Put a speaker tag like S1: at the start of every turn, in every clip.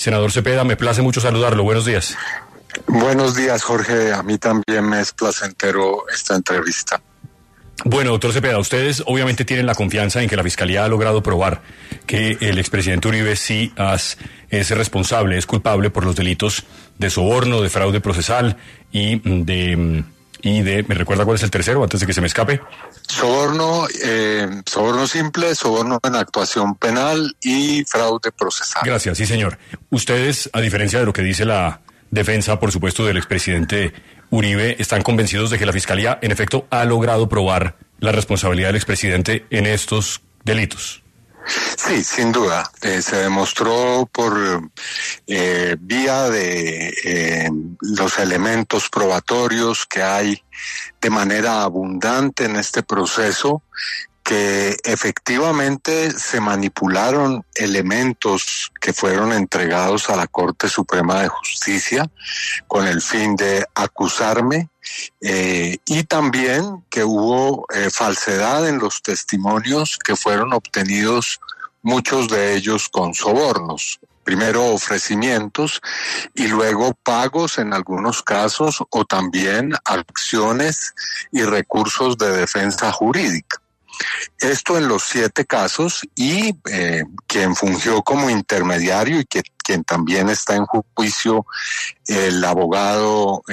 S1: Senador Cepeda, me place mucho saludarlo. Buenos días.
S2: Buenos días, Jorge. A mí también me es placentero esta entrevista.
S1: Bueno, doctor Cepeda, ustedes obviamente tienen la confianza en que la Fiscalía ha logrado probar que el expresidente Uribe sí es responsable, es culpable por los delitos de soborno, de fraude procesal y ¿me recuerda cuál es el tercero antes de que se me escape?
S2: Soborno simple, soborno en actuación penal y fraude procesal.
S1: Gracias, sí señor. Ustedes, a diferencia de lo que dice la defensa, por supuesto, del expresidente Uribe, están convencidos de que la Fiscalía, en efecto, ha logrado probar la responsabilidad del expresidente en estos delitos.
S2: Sí, sin duda. Se demostró por vía de los elementos probatorios que hay de manera abundante en este proceso, que efectivamente se manipularon elementos que fueron entregados a la Corte Suprema de Justicia con el fin de acusarme, y también que hubo falsedad en los testimonios que fueron obtenidos, muchos de ellos con sobornos. Primero ofrecimientos y luego pagos en algunos casos, o también acciones y recursos de defensa jurídica. Esto en los 7 casos, y quien fungió como intermediario y quien también está en juicio, el abogado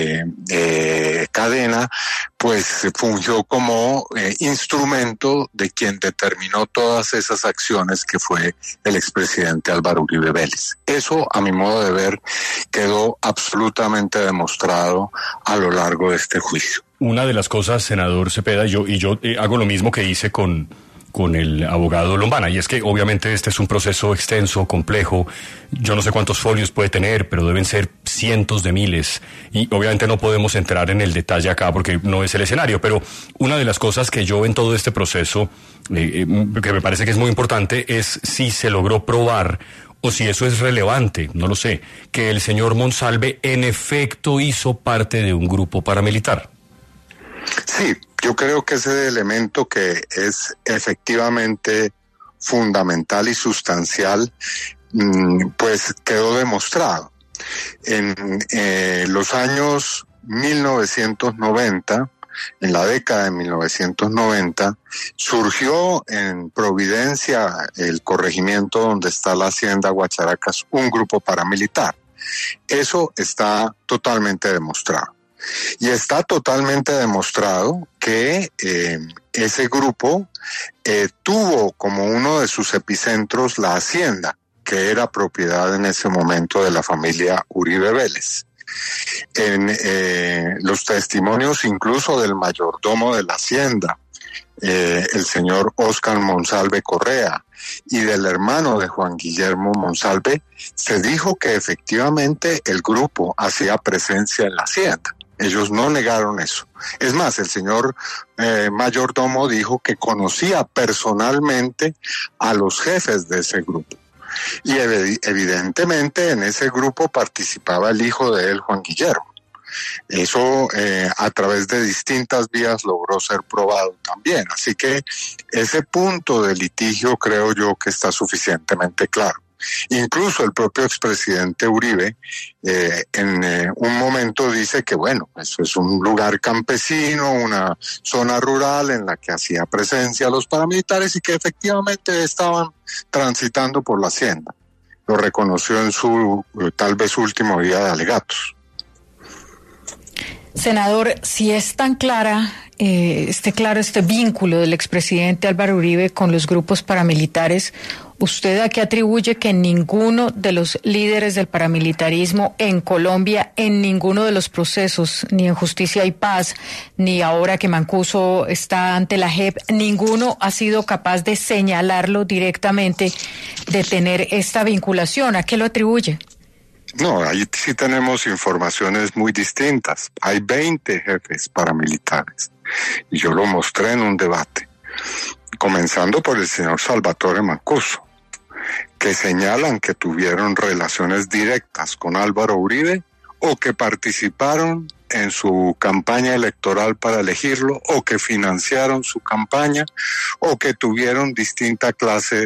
S2: Cadena, pues fungió como instrumento de quien determinó todas esas acciones, que fue el expresidente Álvaro Uribe Vélez. Eso, a mi modo de ver, quedó absolutamente demostrado a lo largo de este juicio.
S1: Una de las cosas, senador Cepeda, yo hago lo mismo que hice con el abogado Lombana, y es que obviamente este es un proceso extenso, complejo. Yo no sé cuántos folios puede tener, pero deben ser cientos de miles, y obviamente no podemos entrar en el detalle acá porque no es el escenario, pero una de las cosas que yo en todo este proceso, que me parece que es muy importante, es si se logró probar, o si eso es relevante, no lo sé, que el señor Monsalve en efecto hizo parte de un grupo paramilitar.
S2: Sí, yo creo que ese elemento, que es efectivamente fundamental y sustancial, pues quedó demostrado. En los años 1990, en la década de 1990, surgió en Providencia, el corregimiento donde está la hacienda Guacharacas, un grupo paramilitar. Eso está totalmente demostrado. Y está totalmente demostrado que ese grupo tuvo como uno de sus epicentros la hacienda, que era propiedad en ese momento de la familia Uribe Vélez. En los testimonios incluso del mayordomo de la hacienda, el señor Óscar Monsalve Correa, y del hermano de Juan Guillermo Monsalve, se dijo que efectivamente el grupo hacía presencia en la hacienda. Ellos no negaron eso. Es más, el señor mayordomo dijo que conocía personalmente a los jefes de ese grupo. Y evidentemente en ese grupo participaba el hijo de él, Juan Guillermo. Eso a través de distintas vías logró ser probado también. Así que ese punto de litigio creo yo que está suficientemente claro. Incluso el propio expresidente Uribe en un momento dice que bueno, eso es un lugar campesino, una zona rural en la que hacía presencia los paramilitares y que efectivamente estaban transitando por la hacienda. Lo reconoció en su tal vez último día de alegatos.
S3: Senador, si es tan claro este vínculo del expresidente Álvaro Uribe con los grupos paramilitares, ¿usted a qué atribuye que ninguno de los líderes del paramilitarismo en Colombia, en ninguno de los procesos, ni en Justicia y Paz, ni ahora que Mancuso está ante la JEP, ninguno ha sido capaz de señalarlo directamente, de tener esta vinculación? ¿A qué lo atribuye?
S2: No, ahí sí tenemos informaciones muy distintas. Hay 20 jefes paramilitares y yo lo mostré en un debate, comenzando por el señor Salvatore Mancuso, que señalan que tuvieron relaciones directas con Álvaro Uribe o que participaron en su campaña electoral para elegirlo o que financiaron su campaña o que tuvieron distinta clase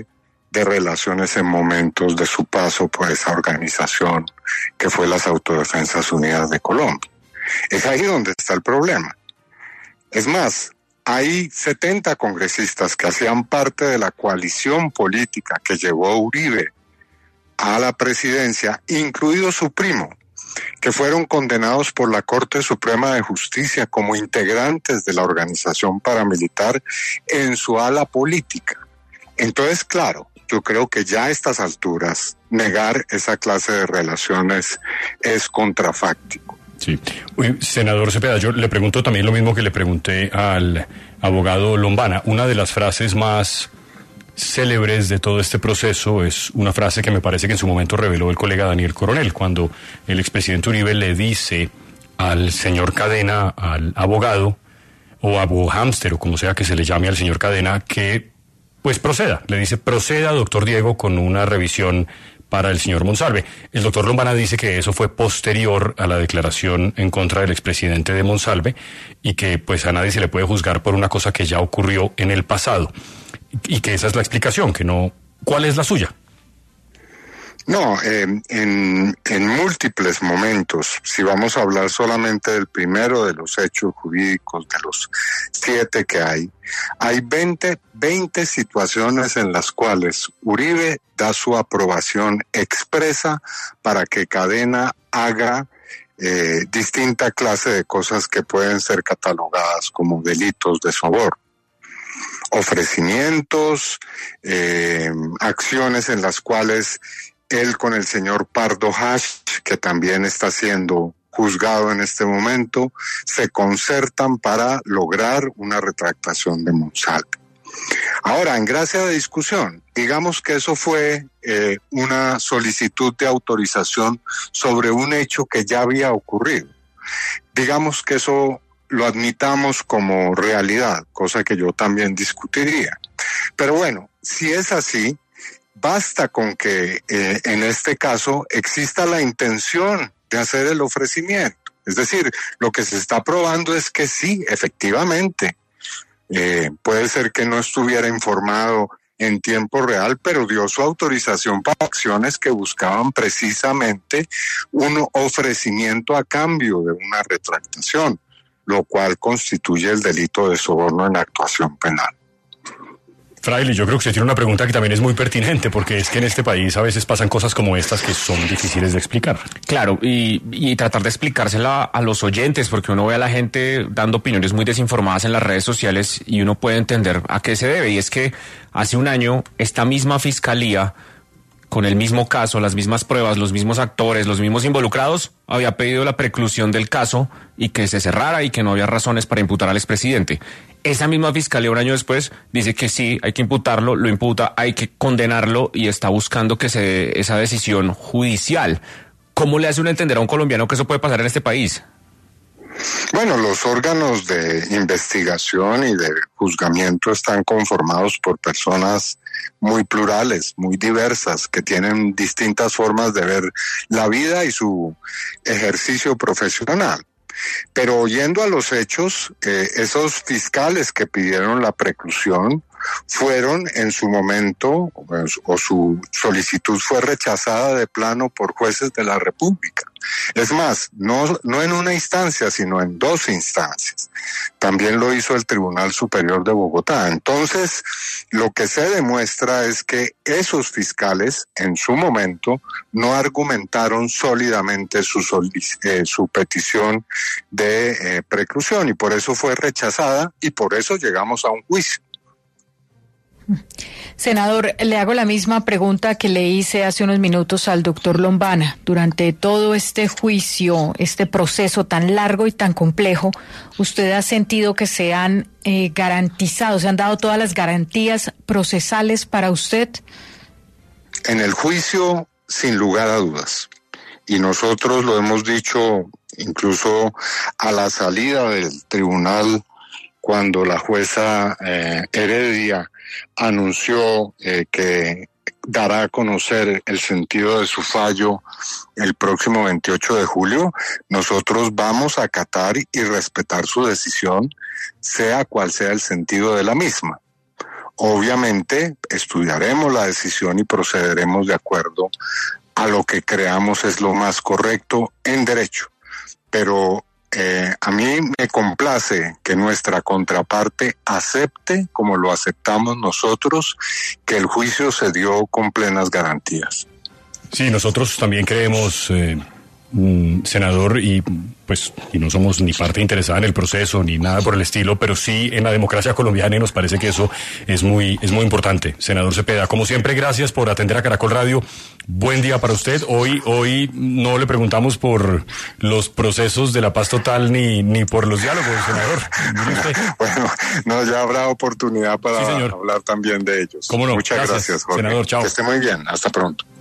S2: de relaciones en momentos de su paso por esa organización que fue las Autodefensas Unidas de Colombia. Es ahí donde está el problema. Es más, hay 70 congresistas que hacían parte de la coalición política que llevó a Uribe a la presidencia, incluido su primo, que fueron condenados por la Corte Suprema de Justicia como integrantes de la organización paramilitar en su ala política. Entonces, claro, yo creo que ya a estas alturas negar esa clase de relaciones es contrafáctico.
S1: Sí. Senador Cepeda, yo le pregunto también lo mismo que le pregunté al abogado Lombana. Una de las frases más célebres de todo este proceso es una frase que me parece que en su momento reveló el colega Daniel Coronel, cuando el expresidente Uribe le dice al señor Cadena, al abogado, o Abu Hámster, o como sea que se le llame al señor Cadena, que pues proceda. Le dice, proceda, doctor Diego, con una revisión para el señor Monsalve. El doctor Lombana dice que eso fue posterior a la declaración en contra del expresidente de Monsalve y que pues a nadie se le puede juzgar por una cosa que ya ocurrió en el pasado y que esa es la explicación, que no... ¿Cuál es la suya?
S2: No, en múltiples momentos, si vamos a hablar solamente del primero de los hechos jurídicos, de los 7 que hay 20 situaciones en las cuales Uribe da su aprobación expresa para que Cadena haga distinta clase de cosas que pueden ser catalogadas como delitos de soborno. Ofrecimientos, acciones en las cuales él con el señor Pardo Hash, que también está siendo juzgado en este momento, se concertan para lograr una retractación de Monsalve. Ahora, en gracia de discusión, digamos que eso fue una solicitud de autorización sobre un hecho que ya había ocurrido. Digamos que eso lo admitamos como realidad, cosa que yo también discutiría. Pero bueno, si es así, basta con que en este caso exista la intención de hacer el ofrecimiento. Es decir, lo que se está probando es que sí, efectivamente, puede ser que no estuviera informado en tiempo real, pero dio su autorización para acciones que buscaban precisamente un ofrecimiento a cambio de una retractación, lo cual constituye el delito de soborno en actuación penal.
S1: Fraile, yo creo que usted tiene una pregunta que también es muy pertinente, porque es que en este país a veces pasan cosas como estas que son difíciles de explicar.
S4: Claro, y tratar de explicársela a los oyentes, porque uno ve a la gente dando opiniones muy desinformadas en las redes sociales y uno puede entender a qué se debe. Y es que hace un año esta misma fiscalía, con el mismo caso, las mismas pruebas, los mismos actores, los mismos involucrados, había pedido la preclusión del caso y que se cerrara y que no había razones para imputar al expresidente. Esa misma fiscalía un año después dice que sí, hay que imputarlo, lo imputa, hay que condenarlo y está buscando que se dé esa decisión judicial. ¿Cómo le hace uno entender a un colombiano que eso puede pasar en este país?
S2: Bueno, los órganos de investigación y de juzgamiento están conformados por personas muy plurales, muy diversas, que tienen distintas formas de ver la vida y su ejercicio profesional. Pero oyendo a los hechos, esos fiscales que pidieron la preclusión fueron en su momento, o su solicitud fue rechazada de plano por jueces de la República. Es más, no en una instancia, sino en 2 instancias. También lo hizo el Tribunal Superior de Bogotá. Entonces, lo que se demuestra es que esos fiscales, en su momento, no argumentaron sólidamente su petición de preclusión, y por eso fue rechazada, y por eso llegamos a un juicio.
S3: Senador, le hago la misma pregunta que le hice hace unos minutos al doctor Lombana. Durante todo este juicio, este proceso tan largo y tan complejo, ¿usted ha sentido que se han garantizado, se han dado todas las garantías procesales para usted?
S2: En el juicio, sin lugar a dudas. Y nosotros lo hemos dicho incluso a la salida del tribunal, cuando la jueza Heredia anunció que dará a conocer el sentido de su fallo el próximo 28 de julio, nosotros vamos a acatar y respetar su decisión, sea cual sea el sentido de la misma. obviamente estudiaremos la decisión y procederemos de acuerdo a lo que creamos es lo más correcto en derecho. Pero a mí me complace que nuestra contraparte acepte, como lo aceptamos nosotros, que el juicio se dio con plenas garantías.
S1: Sí, nosotros también creemos, senador, y no somos ni parte interesada en el proceso ni nada por el estilo, pero sí en la democracia colombiana, y nos parece que eso es muy importante. Senador Cepeda, como siempre, gracias por atender a Caracol Radio. Buen día para usted. Hoy no le preguntamos por los procesos de la paz total ni por los diálogos, senador.
S2: Bueno, no, ya habrá oportunidad para hablar también de ellos.
S1: ¿Cómo no?
S2: Muchas gracias, Jorge.
S1: Senador, chao.
S2: Que esté muy bien. Hasta pronto.